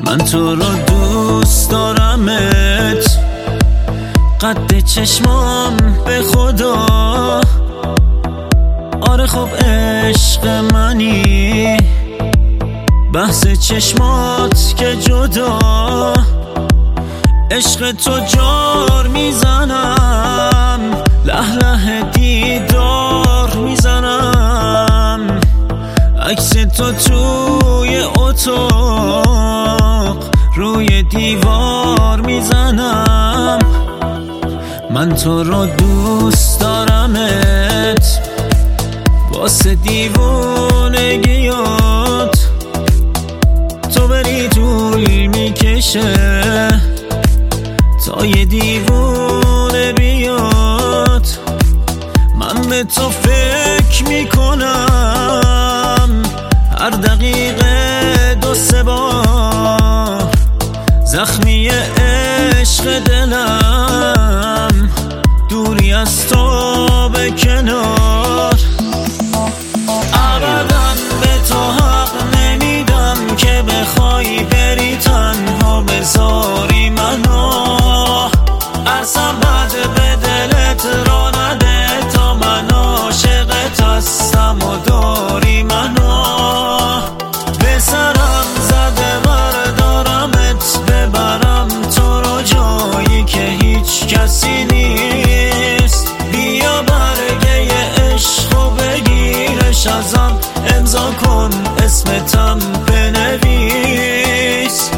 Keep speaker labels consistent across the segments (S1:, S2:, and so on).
S1: من تو رو دوست دارمت، قد چشمام به خدا. آره خب عشق منی، بحث چشمات که جدا. عشق تو جار میزنم، له له دیدار میزنم. عکس تو توی اتاق روی دیوار میزنم. من تو رو دوست دارمت، واسه دیوونگیات تو بری طول میکشه تا یه دیوونه بیاد. من به تو فکر میکنم هر دقیقه 2-3 بار. زخمی عشق دلم دوری از تو به کنار. ابداً به تو حق نمیدم که بخوای بری تنها بذاری منو. اصلا بد به دلت را نده تا من عاشقت هستم و داری منو. به سرم زده بردارمت، ببرم تو رو جایی که هیچ کسی نیست. بیا برگه عشقو بگیرش ازم، امضا کن اسمتم بنویس.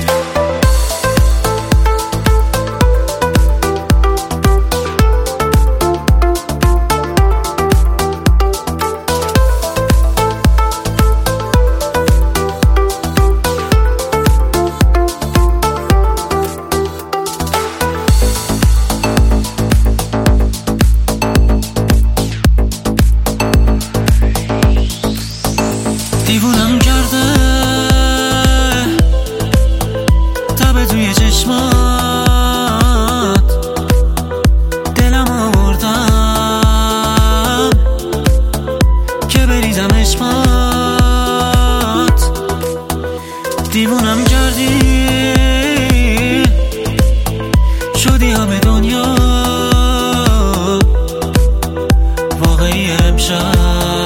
S1: دیوونم کرده تب توی چشمات، دلم آوردم که بریزم عشقات. دیوونم کردی شدی همه دنیا واقعی امشب،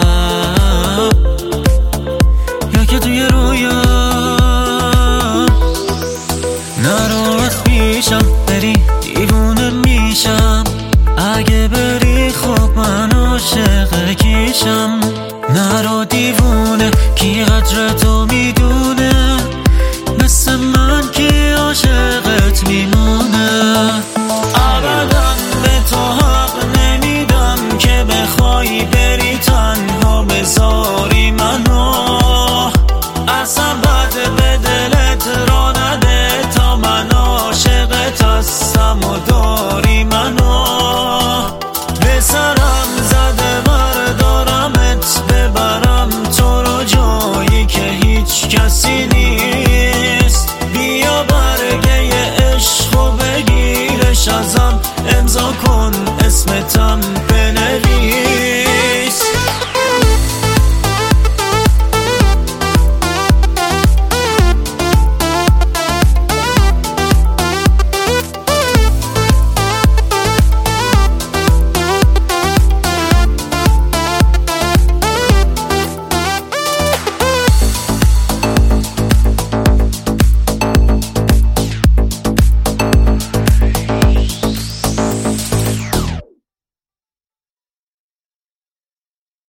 S1: که توی رویا. نرو از پیشم بری دیوونه میشم، اگه بری خب من عاشق کیشم. نرو دیوونه کی قدر تو